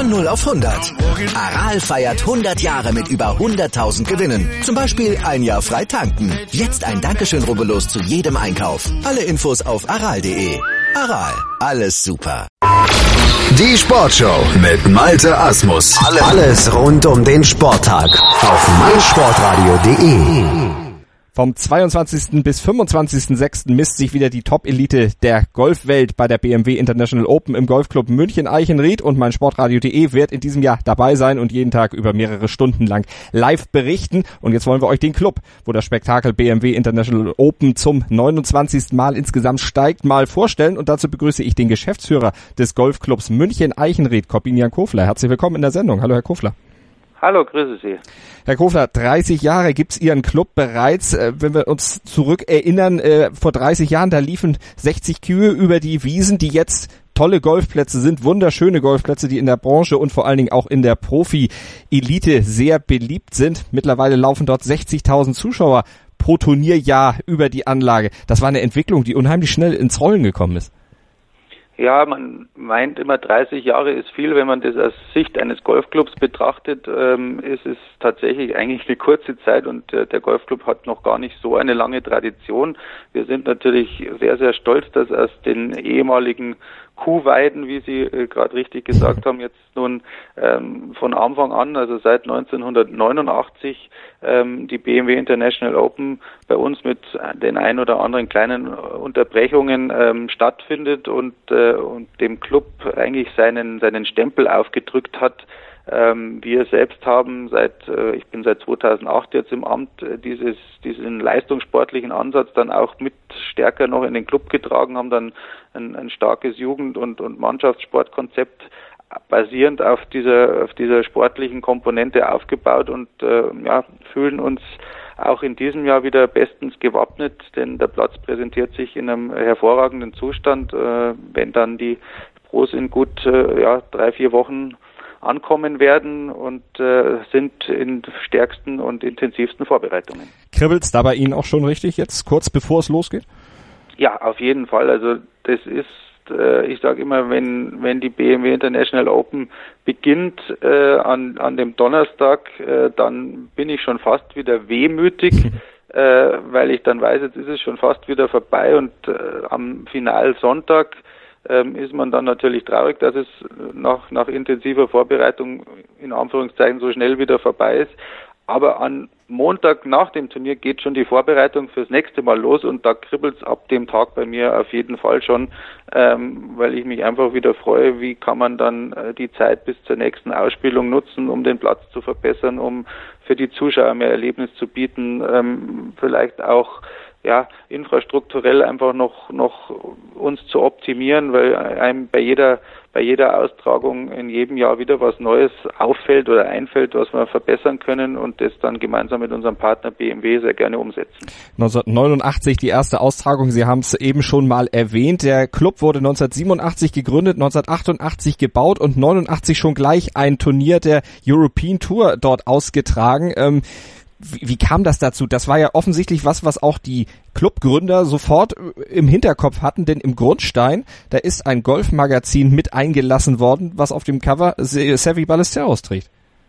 Von 0 auf 100. Aral feiert 100 Jahre mit über 100.000 Gewinnen. Zum Beispiel ein Jahr frei tanken. Jetzt ein Dankeschön, rubbellos zu jedem Einkauf. Alle Infos auf aral.de. Aral, alles super. Die Sportshow mit Malte Asmus. Alles rund um den Sporttag auf meinsportradio.de. Vom 22. bis 25.06. misst sich wieder die Top-Elite der Golfwelt bei der BMW International Open im Golfclub München-Eichenried und meinsportradio.de wird in diesem Jahr dabei sein und jeden Tag über mehrere Stunden lang live berichten. Und jetzt wollen wir euch den Club, wo das Spektakel BMW International Open zum 29. Mal insgesamt steigt, mal vorstellen. Und dazu begrüße ich den Geschäftsführer des Golfclubs München-Eichenried, Corbinian Kofler. Herzlich willkommen in der Sendung. Hallo, Herr Kofler. Hallo, grüße Sie. Herr Kofler, 30 Jahre gibt's Ihren Club bereits. Wenn wir uns zurückerinnern, vor 30 Jahren, da liefen 60 Kühe über die Wiesen, die jetzt tolle Golfplätze sind, wunderschöne Golfplätze, die in der Branche und vor allen Dingen auch in der Profi-Elite sehr beliebt sind. Mittlerweile laufen dort 60.000 Zuschauer pro Turnierjahr über die Anlage. Das war eine Entwicklung, die unheimlich schnell ins Rollen gekommen ist. Ja, man meint immer 30 Jahre ist viel. Wenn man das aus Sicht eines Golfclubs betrachtet, ist es tatsächlich eigentlich eine kurze Zeit und der Golfclub hat noch gar nicht so eine lange Tradition. Wir sind natürlich sehr, sehr stolz, dass aus den ehemaligen Kuhweiden, wie Sie gerade richtig gesagt haben, jetzt nun von Anfang an, also seit 1989, die BMW International Open bei uns mit den ein oder anderen kleinen Unterbrechungen stattfindet und dem Club eigentlich seinen Stempel aufgedrückt hat. Wir selbst haben ich bin seit 2008 jetzt im Amt, diesen leistungssportlichen Ansatz dann auch mit stärker noch in den Club getragen, haben dann ein starkes Jugend- und Mannschaftssportkonzept basierend auf dieser sportlichen Komponente aufgebaut und fühlen uns auch in diesem Jahr wieder bestens gewappnet, denn der Platz präsentiert sich in einem hervorragenden Zustand, wenn dann die Pros in gut 3-4 Wochen ankommen werden und sind in stärksten und intensivsten Vorbereitungen. Kribbelt's da bei Ihnen auch schon richtig jetzt, kurz bevor es losgeht? Ja, auf jeden Fall. Also das ist, ich sage immer, wenn die BMW International Open beginnt an dem Donnerstag, dann bin ich schon fast wieder wehmütig, weil ich dann weiß, jetzt ist es schon fast wieder vorbei und am Finalsonntag ist man dann natürlich traurig, dass es nach intensiver Vorbereitung in Anführungszeichen so schnell wieder vorbei ist. Aber am Montag nach dem Turnier geht schon die Vorbereitung fürs nächste Mal los und da kribbelt's ab dem Tag bei mir auf jeden Fall schon, weil ich mich einfach wieder freue, wie kann man dann die Zeit bis zur nächsten Ausspielung nutzen, um den Platz zu verbessern, um für die Zuschauer mehr Erlebnis zu bieten, vielleicht auch infrastrukturell einfach noch uns zu optimieren, weil einem bei jeder Austragung in jedem Jahr wieder was Neues auffällt oder einfällt, was wir verbessern können und das dann gemeinsam mit unserem Partner BMW sehr gerne umsetzen. 1989 die erste Austragung, Sie haben es eben schon mal erwähnt. Der Club wurde 1987 gegründet, 1988 gebaut und 89 schon gleich ein Turnier der European Tour dort ausgetragen. Wie kam das dazu? Das war ja offensichtlich was auch die Clubgründer sofort im Hinterkopf hatten, denn im Grundstein, da ist ein Golfmagazin mit eingelassen worden, was auf dem Cover Seve Ballesteros trägt.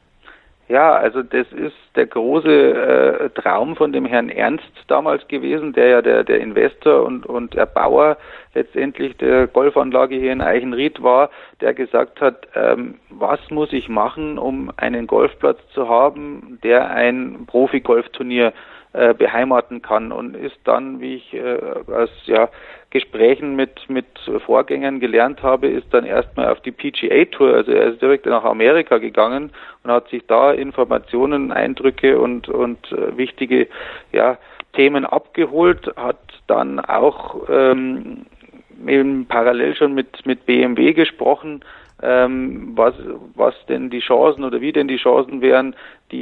Ja, also das ist der große Traum von dem Herrn Ernst damals gewesen, der ja der Investor und Erbauer letztendlich der Golfanlage hier in Eichenried war, der gesagt hat, was muss ich machen, um einen Golfplatz zu haben, der ein Profi-Golfturnier beheimaten kann und ist dann, wie ich aus Gesprächen mit Vorgängern gelernt habe, ist dann erstmal auf die PGA Tour, also er ist direkt nach Amerika gegangen und hat sich da Informationen, Eindrücke und wichtige Themen abgeholt, hat dann auch eben parallel schon mit BMW gesprochen, was denn die Chancen oder wie denn die Chancen wären,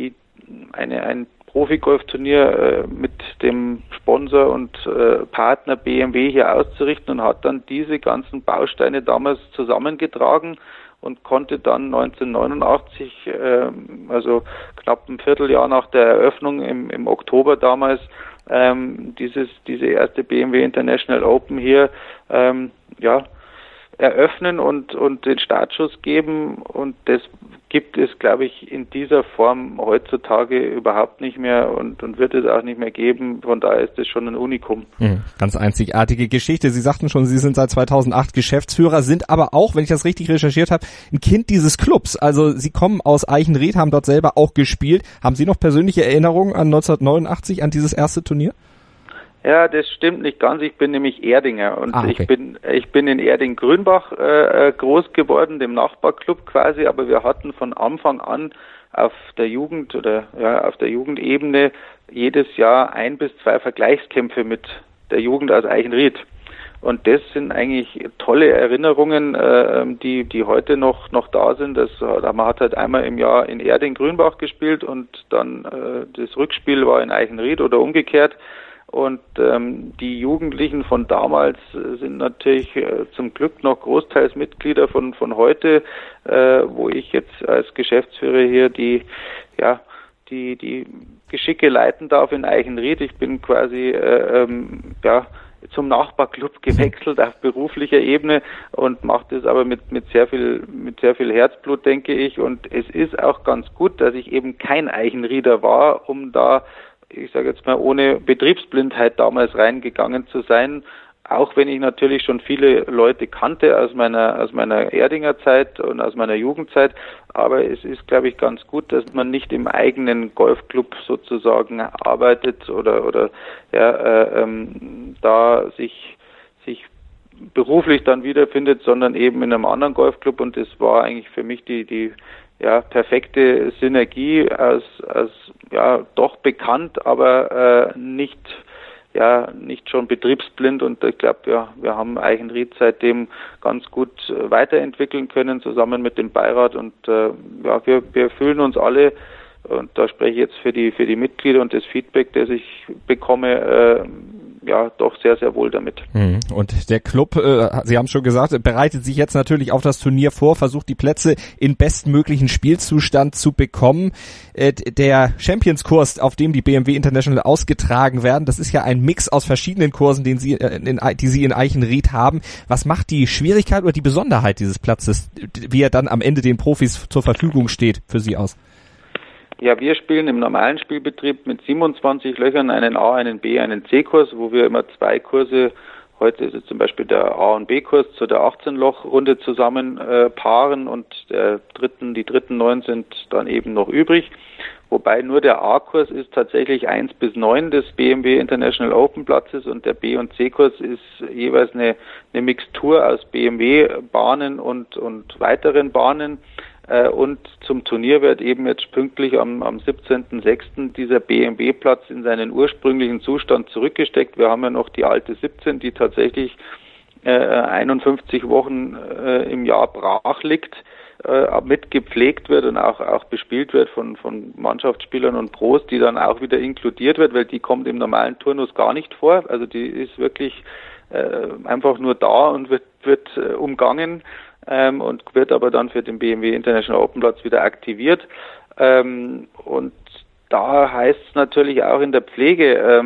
ein Profi-Golfturnier mit dem Sponsor und Partner BMW hier auszurichten und hat dann diese ganzen Bausteine damals zusammengetragen und konnte dann 1989, also knapp ein Vierteljahr nach der Eröffnung im Oktober damals, diese erste BMW International Open hier eröffnen und den Startschuss geben, und das gibt es, glaube ich, in dieser Form heutzutage überhaupt nicht mehr und wird es auch nicht mehr geben. Von daher ist das schon ein Unikum. Ganz einzigartige Geschichte. Sie sagten schon, Sie sind seit 2008 Geschäftsführer, sind aber auch, wenn ich das richtig recherchiert habe, ein Kind dieses Clubs. Also Sie kommen aus Eichenried, haben dort selber auch gespielt. Haben Sie noch persönliche Erinnerungen an 1989, an dieses erste Turnier? Ja, das stimmt nicht ganz. Ich bin nämlich Erdinger und okay. ich bin in Erding-Grünbach groß geworden, dem Nachbarclub quasi, aber wir hatten von Anfang an auf der Jugendebene jedes Jahr 1 bis 2 Vergleichskämpfe mit der Jugend aus Eichenried. Und das sind eigentlich tolle Erinnerungen, die heute noch da sind. Man hat halt einmal im Jahr in Erding-Grünbach gespielt und dann das Rückspiel war in Eichenried oder umgekehrt. Und die Jugendlichen von damals sind natürlich zum Glück noch großteils Mitglieder von heute, wo ich jetzt als Geschäftsführer hier die Geschicke leiten darf in Eichenried. Ich bin quasi zum Nachbarclub gewechselt auf beruflicher Ebene und mache das aber mit sehr viel Herzblut, denke ich. Und es ist auch ganz gut, dass ich eben kein Eichenrieder war, um da, ich sage jetzt mal, ohne Betriebsblindheit damals reingegangen zu sein, auch wenn ich natürlich schon viele Leute kannte aus meiner Erdinger Zeit und aus meiner Jugendzeit, aber es ist, glaube ich, ganz gut, dass man nicht im eigenen Golfclub sozusagen arbeitet oder da sich beruflich dann wiederfindet, sondern eben in einem anderen Golfclub, und das war eigentlich für mich die perfekte Synergie aus doch bekannt, aber nicht schon betriebsblind, und ich glaube, wir haben Eichenried seitdem ganz gut weiterentwickeln können, zusammen mit dem Beirat, und wir fühlen uns alle, und da spreche ich jetzt für die Mitglieder und das Feedback, das ich bekomme, doch sehr, sehr wohl damit. Und der Club, Sie haben schon gesagt, bereitet sich jetzt natürlich auf das Turnier vor, versucht die Plätze in bestmöglichen Spielzustand zu bekommen. Der Champions-Kurs, auf dem die BMW International ausgetragen werden, das ist ja ein Mix aus verschiedenen Kursen, die Sie in Eichenried haben. Was macht die Schwierigkeit oder die Besonderheit dieses Platzes, wie er dann am Ende den Profis zur Verfügung steht, für Sie aus? Ja, wir spielen im normalen Spielbetrieb mit 27 Löchern einen A-, einen B-, einen C-Kurs, wo wir immer 2 Kurse, heute ist es zum Beispiel der A- und B-Kurs, zu der 18-Loch-Runde zusammen paaren, und die dritten 9 sind dann eben noch übrig. Wobei nur der A-Kurs ist tatsächlich 1 bis 9 des BMW International Open Platzes, und der B- und C-Kurs ist jeweils eine Mixtur aus BMW-Bahnen und weiteren Bahnen. Und zum Turnier wird eben jetzt pünktlich am 17.06. dieser BMW-Platz in seinen ursprünglichen Zustand zurückgesteckt. Wir haben ja noch die alte 17, die tatsächlich 51 Wochen im Jahr brach liegt, mit gepflegt wird und auch bespielt wird von Mannschaftsspielern und Pros, die dann auch wieder inkludiert wird, weil die kommt im normalen Turnus gar nicht vor. Also die ist wirklich einfach nur da und wird umgangen. Und wird aber dann für den BMW International Open Platz wieder aktiviert. Und da heißt es natürlich auch in der Pflege,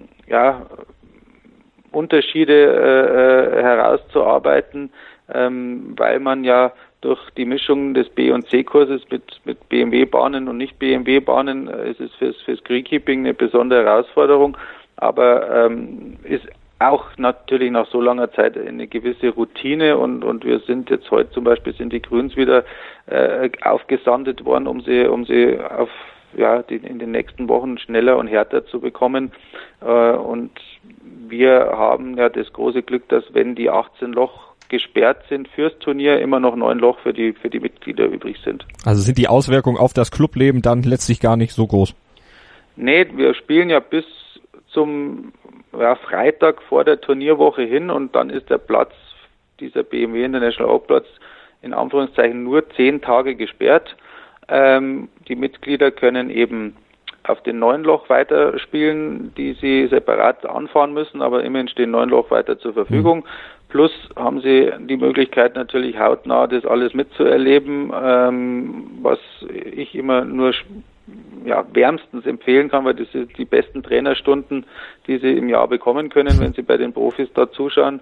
Unterschiede herauszuarbeiten, weil man ja durch die Mischung des B- und C-Kurses mit BMW-Bahnen und nicht BMW-Bahnen ist es fürs Greenkeeping eine besondere Herausforderung, aber ist auch natürlich nach so langer Zeit eine gewisse Routine, und wir sind jetzt heute zum Beispiel, sind die Grüns wieder aufgesandet worden, um sie auf in den nächsten Wochen schneller und härter zu bekommen, und wir haben ja das große Glück, dass wenn die 18 Loch gesperrt sind fürs Turnier, immer noch 9 Loch für die Mitglieder übrig sind. Also sind die Auswirkungen auf das Clubleben dann letztlich gar nicht so groß? Nee, wir spielen ja bis zum Freitag vor der Turnierwoche hin, und dann ist der Platz, dieser BMW International Open Platz, in Anführungszeichen nur 10 Tage gesperrt. Die Mitglieder können eben auf den 9 Loch weiterspielen, die sie separat anfahren müssen, aber immerhin stehen 9 Loch weiter zur Verfügung. Plus haben sie die Möglichkeit, natürlich hautnah das alles mitzuerleben, was ich immer nur wärmstens empfehlen kann, weil das sind die besten Trainerstunden, die sie im Jahr bekommen können, wenn sie bei den Profis da zuschauen.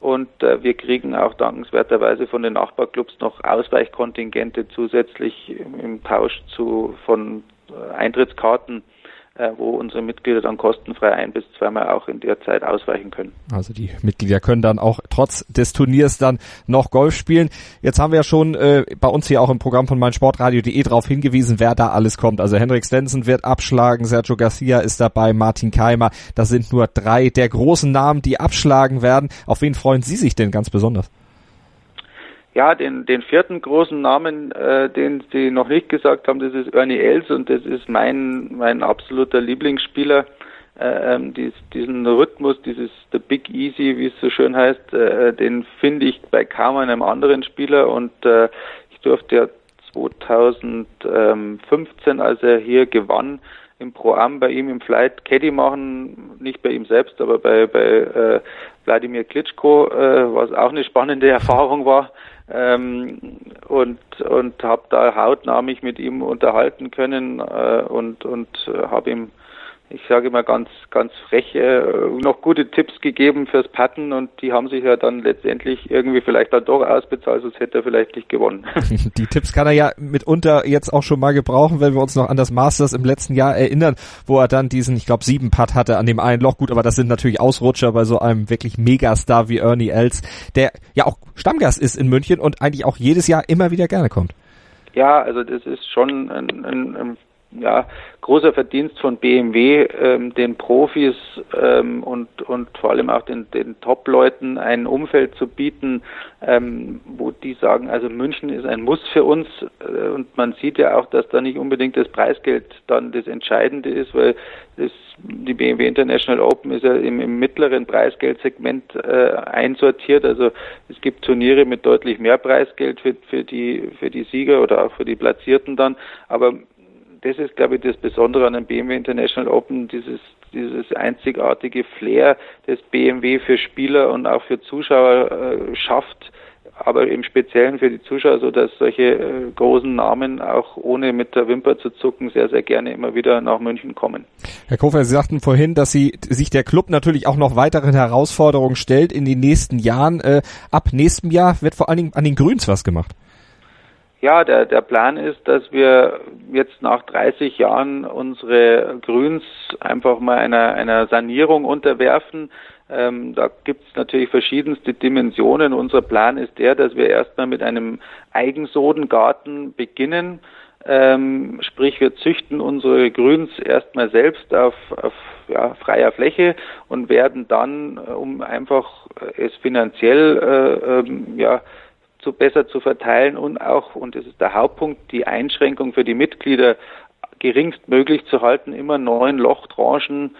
Und wir kriegen auch dankenswerterweise von den Nachbarclubs noch Ausweichkontingente zusätzlich im Tausch von Eintrittskarten, wo unsere Mitglieder dann kostenfrei 1- bis 2-mal auch in der Zeit ausweichen können. Also die Mitglieder können dann auch trotz des Turniers dann noch Golf spielen. Jetzt haben wir ja schon bei uns hier auch im Programm von meinsportradio.de darauf hingewiesen, wer da alles kommt. Also Henrik Stenson wird abschlagen, Sergio Garcia ist dabei, Martin Keimer. Das sind nur 3 der großen Namen, die abschlagen werden. Auf wen freuen Sie sich denn ganz besonders? Ja, den 4. großen Namen, den Sie noch nicht gesagt haben, das ist Ernie Els, und das ist mein absoluter Lieblingsspieler. Diesen Rhythmus, dieses The Big Easy, wie es so schön heißt, den finde ich bei kaum einem anderen Spieler, und ich durfte ja 2015, als er hier gewann, im Pro-Am bei ihm im Flight Caddy machen, nicht bei ihm selbst, aber bei Wladimir Klitschko, was auch eine spannende Erfahrung war. Und habe da hautnah mich mit ihm unterhalten können und habe ihm, ich sage immer ganz frech, noch gute Tipps gegeben fürs Putten, und die haben sich ja dann letztendlich irgendwie vielleicht dann doch ausbezahlt, sonst hätte er vielleicht nicht gewonnen. Die Tipps kann er ja mitunter jetzt auch schon mal gebrauchen, wenn wir uns noch an das Masters im letzten Jahr erinnern, wo er dann diesen, ich glaube, 7-Putt hatte an dem einen Loch. Gut, aber das sind natürlich Ausrutscher bei so einem wirklich Megastar wie Ernie Els, der ja auch Stammgast ist in München und eigentlich auch jedes Jahr immer wieder gerne kommt. Ja, also das ist schon ein großer Verdienst von BMW, den Profis und vor allem auch den Top-Leuten ein Umfeld zu bieten, wo die sagen, also München ist ein Muss für uns, und man sieht ja auch, dass da nicht unbedingt das Preisgeld dann das Entscheidende ist, weil die BMW International Open ist ja im mittleren Preisgeldsegment einsortiert, also es gibt Turniere mit deutlich mehr Preisgeld für die Sieger oder auch für die Platzierten dann, aber das ist, glaube ich, das Besondere an dem BMW International Open, dieses einzigartige Flair, das BMW für Spieler und auch für Zuschauer schafft, aber im Speziellen für die Zuschauer, so dass solche großen Namen auch ohne mit der Wimper zu zucken sehr, sehr gerne immer wieder nach München kommen. Herr Kofer, Sie sagten vorhin, dass sich der Club natürlich auch noch weiteren Herausforderungen stellt in den nächsten Jahren. Ab nächstem Jahr wird vor allen Dingen an den Grüns was gemacht. Ja, der Plan ist, dass wir jetzt nach 30 Jahren unsere Grüns einfach mal einer Sanierung unterwerfen. Da gibt es natürlich verschiedenste Dimensionen. Unser Plan ist dass wir erstmal mit einem Eigensodengarten beginnen. Sprich, wir züchten unsere Grüns erstmal selbst auf freier Fläche und werden dann, um einfach es finanziell besser zu verteilen und auch, und das ist der Hauptpunkt, die Einschränkung für die Mitglieder geringstmöglich zu halten, immer 9 Lochtranchen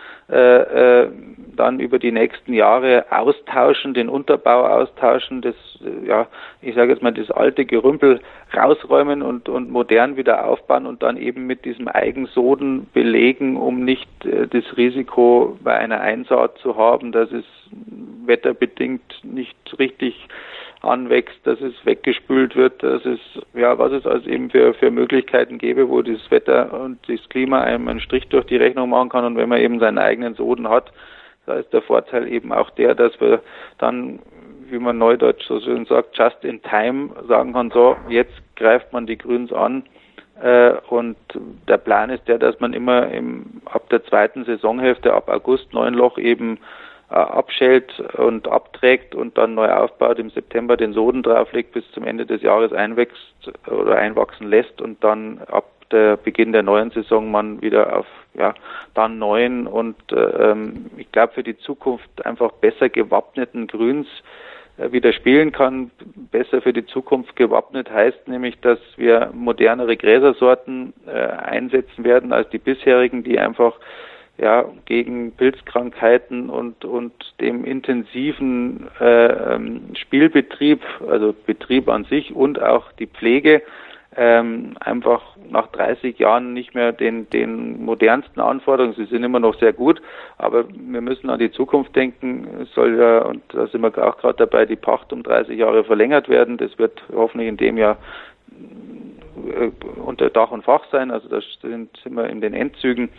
dann über die nächsten Jahre austauschen, den Unterbau austauschen, ich sage jetzt mal, das alte Gerümpel rausräumen und modern wieder aufbauen und dann eben mit diesem Eigensoden belegen, um nicht das Risiko bei einer Einsaat zu haben, dass es wetterbedingt nicht richtig anwächst, dass es weggespült wird, dass es, was es also eben für Möglichkeiten gäbe, wo das Wetter und das Klima einem einen Strich durch die Rechnung machen kann, und wenn man eben seinen eigenen Soden hat, da ist der Vorteil eben auch dass wir dann, wie man neudeutsch so schön sagt, just in time sagen kann, so, jetzt greift man die Grüns an, und der Plan ist dass man immer ab der 2. Saisonhälfte, ab August 9 Loch eben abschält und abträgt und dann neu aufbaut, im September den Soden drauflegt, bis zum Ende des Jahres einwächst oder einwachsen lässt und dann ab der Beginn der neuen Saison man wieder auf dann neuen und ich glaube für die Zukunft einfach besser gewappneten Grüns wieder spielen kann. Besser für die Zukunft gewappnet heißt nämlich, dass wir modernere Gräsersorten einsetzen werden als die bisherigen, die einfach gegen Pilzkrankheiten und dem intensiven Spielbetrieb, also Betrieb an sich und auch die Pflege, einfach nach 30 Jahren nicht mehr den modernsten Anforderungen. Sie sind immer noch sehr gut, aber wir müssen an die Zukunft denken. Es soll und da sind wir auch gerade dabei, die Pacht um 30 Jahre verlängert werden. Das wird hoffentlich in dem Jahr unter Dach und Fach sein, also da sind wir in den Endzügen.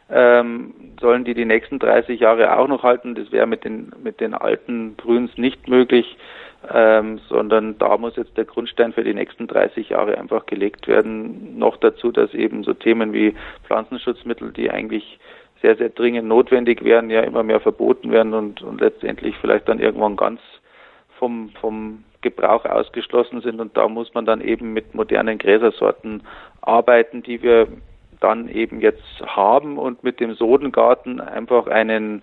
sollen die nächsten 30 Jahre auch noch halten. Das wäre mit den alten Bruins nicht möglich, sondern da muss jetzt der Grundstein für die nächsten 30 Jahre einfach gelegt werden. Noch dazu, dass eben so Themen wie Pflanzenschutzmittel, die eigentlich sehr, sehr dringend notwendig wären, ja immer mehr verboten werden und letztendlich vielleicht dann irgendwann ganz vom Gebrauch ausgeschlossen sind. Und da muss man dann eben mit modernen Gräsersorten arbeiten, die wir dann eben jetzt haben und mit dem Sodengarten einfach ein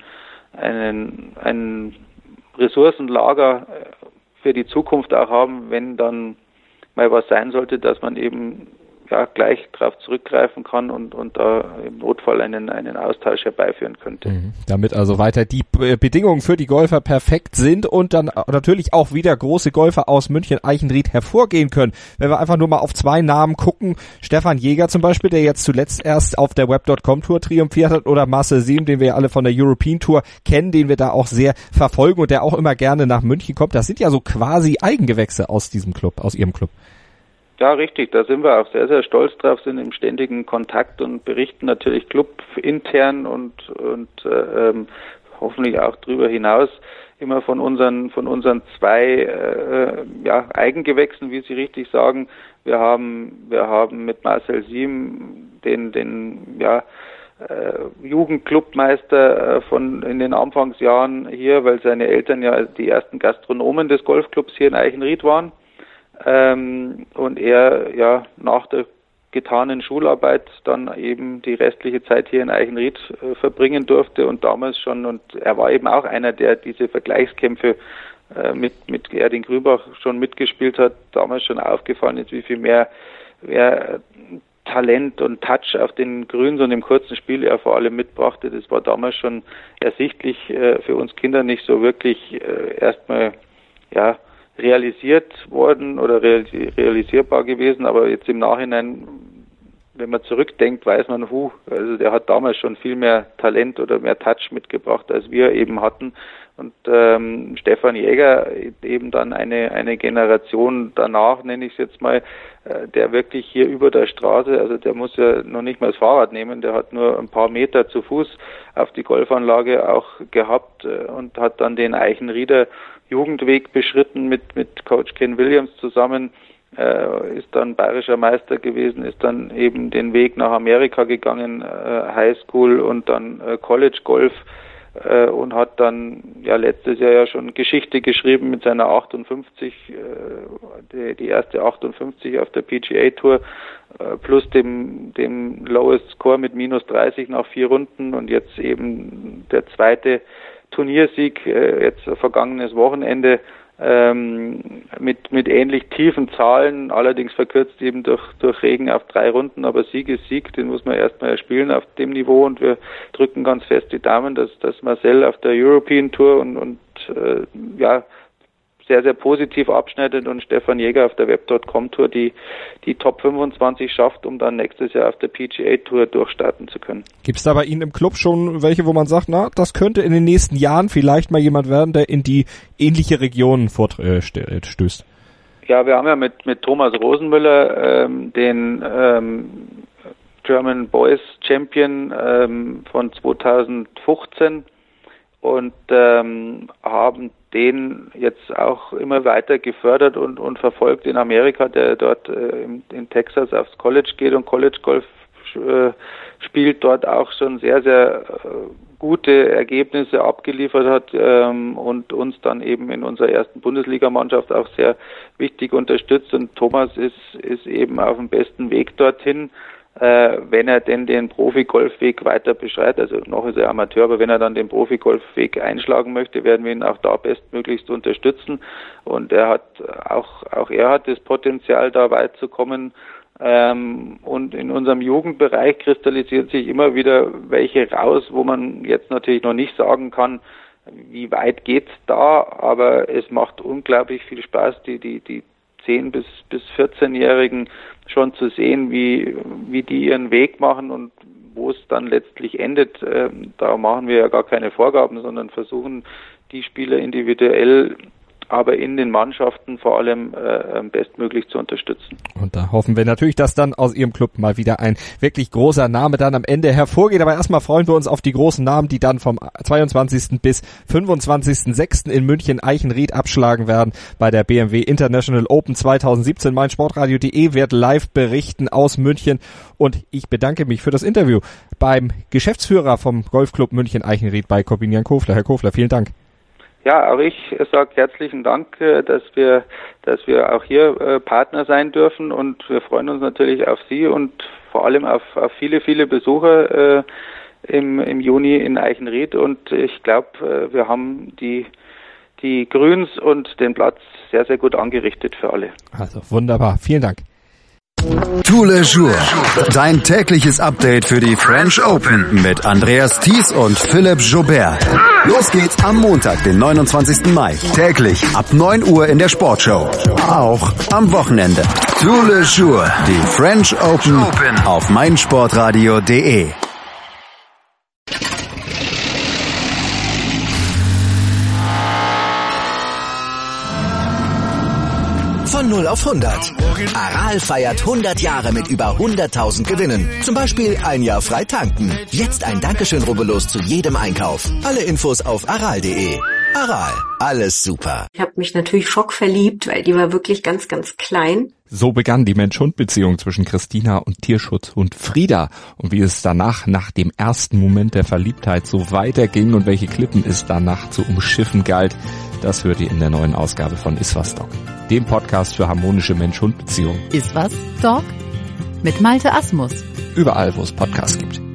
Ressourcenlager für die Zukunft auch haben, wenn dann mal was sein sollte, dass man eben gleich darauf zurückgreifen kann und da im Notfall einen Austausch herbeiführen könnte. Damit also weiter die Bedingungen für die Golfer perfekt sind und dann natürlich auch wieder große Golfer aus München-Eichenried hervorgehen können. Wenn wir einfach nur mal auf 2 Namen gucken, Stefan Jäger zum Beispiel, der jetzt zuletzt erst auf der Web.com Tour triumphiert hat, oder Marcel Siem, den wir ja alle von der European Tour kennen, den wir da auch sehr verfolgen und der auch immer gerne nach München kommt. Das sind ja so quasi Eigengewächse aus diesem Club, aus Ihrem Club. Ja, richtig. Da sind wir auch sehr, sehr stolz drauf, sind im ständigen Kontakt und berichten natürlich clubintern und hoffentlich auch darüber hinaus immer von unseren 2 Eigengewächsen, wie Sie richtig sagen. Wir haben mit Marcel Siem den Jugendclubmeister in den Anfangsjahren hier, weil seine Eltern ja die ersten Gastronomen des Golfclubs hier in Eichenried waren. Und er nach der getanen Schularbeit dann eben die restliche Zeit hier in Eichenried verbringen durfte und damals schon, und er war eben auch einer, der diese Vergleichskämpfe mit Erding Grünbach schon mitgespielt hat, damals schon aufgefallen ist, wie viel mehr Talent und Touch auf den Grüns und im kurzen Spiel er vor allem mitbrachte. Das war damals schon ersichtlich, für uns Kinder nicht so wirklich erstmal realisiert worden oder realisierbar gewesen, aber jetzt im Nachhinein, wenn man zurückdenkt, weiß man, also der hat damals schon viel mehr Talent oder mehr Touch mitgebracht, als wir eben hatten. Und Stefan Jäger eben dann eine Generation danach, nenne ich es jetzt mal, der wirklich hier über der Straße, also der muss ja noch nicht mal das Fahrrad nehmen, der hat nur ein paar Meter zu Fuß auf die Golfanlage auch gehabt und hat dann den Eichenrieder Jugendweg beschritten mit Coach Ken Williams zusammen, ist dann bayerischer Meister gewesen, ist dann eben den Weg nach Amerika gegangen, Highschool und dann College Golf, und hat dann letztes Jahr ja schon Geschichte geschrieben mit seiner 58, die erste 58 auf der PGA Tour, plus dem Lowest Score mit -30 nach 4 Runden und jetzt eben der zweite Turniersieg, jetzt vergangenes Wochenende, mit ähnlich tiefen Zahlen, allerdings verkürzt eben durch Regen auf 3 Runden, aber Sieg ist Sieg, den muss man erstmal spielen auf dem Niveau und wir drücken ganz fest die Daumen, dass Marcel auf der European Tour und sehr, sehr positiv abschneidet und Stefan Jäger auf der Web.com Tour die Top 25 schafft, um dann nächstes Jahr auf der PGA Tour durchstarten zu können. Gibt es da bei Ihnen im Club schon welche, wo man sagt, das könnte in den nächsten Jahren vielleicht mal jemand werden, der in die ähnliche Region stößt? Ja, wir haben ja mit Thomas Rosenmüller den German Boys Champion von 2015 und haben den jetzt auch immer weiter gefördert und verfolgt in Amerika, der dort in Texas aufs College geht und College Golf spielt, dort auch schon sehr, sehr gute Ergebnisse abgeliefert hat und uns dann eben in unserer ersten Bundesligamannschaft auch sehr wichtig unterstützt. Und Thomas ist eben auf dem besten Weg dorthin, wenn er denn den Profi-Golfweg weiter beschreitet, also noch ist er Amateur, aber wenn er dann den Profi-Golfweg einschlagen möchte, werden wir ihn auch da bestmöglichst unterstützen. Und er hat das Potenzial, da weit zu kommen. Und in unserem Jugendbereich kristallisiert sich immer wieder welche raus, wo man jetzt natürlich noch nicht sagen kann, wie weit geht's da, aber es macht unglaublich viel Spaß, die 10- bis 14-Jährigen schon zu sehen, wie die ihren Weg machen und wo es dann letztlich endet. Da machen wir ja gar keine Vorgaben, sondern versuchen, die Spieler individuell aber in den Mannschaften vor allem bestmöglich zu unterstützen. Und da hoffen wir natürlich, dass dann aus Ihrem Club mal wieder ein wirklich großer Name dann am Ende hervorgeht. Aber erstmal freuen wir uns auf die großen Namen, die dann vom 22. bis 25.06. in München-Eichenried abschlagen werden bei der BMW International Open 2017. meinsportradio.de wird live berichten aus München. Und ich bedanke mich für das Interview beim Geschäftsführer vom Golfclub München-Eichenried bei Corbinian Kofler. Herr Kofler, vielen Dank. Ja, auch ich sage herzlichen Dank, dass wir auch hier Partner sein dürfen, und wir freuen uns natürlich auf Sie und vor allem auf viele, viele Besucher im Juni in Eichenried, und ich glaube, wir haben die Grüns und den Platz sehr, sehr gut angerichtet für alle. Also wunderbar, vielen Dank. Tous les jours, dein tägliches Update für die French Open mit Andreas Thies und Philipp Joubert. Los geht's am Montag, den 29. Mai, täglich ab 9 Uhr in der Sportshow. Auch am Wochenende. Tous les jours, die French Open auf meinsportradio.de. Von 0 auf 100. Aral feiert 100 Jahre mit über 100.000 Gewinnen. Zum Beispiel ein Jahr frei tanken. Jetzt ein Dankeschön, rubbellos zu jedem Einkauf. Alle Infos auf aral.de. Aral, alles super. Ich habe mich natürlich schockverliebt, weil die war wirklich ganz, ganz klein. So begann die Mensch-Hund-Beziehung zwischen Christina und Tierschutzhund Frieda. Und wie es danach, nach dem ersten Moment der Verliebtheit, so weiterging und welche Klippen es danach zu umschiffen galt, das hört ihr in der neuen Ausgabe von Iswas Dog, dem Podcast für harmonische Mensch-Hund-Beziehungen. Iswas Dog? Mit Malte Asmus. Überall, wo es Podcasts gibt.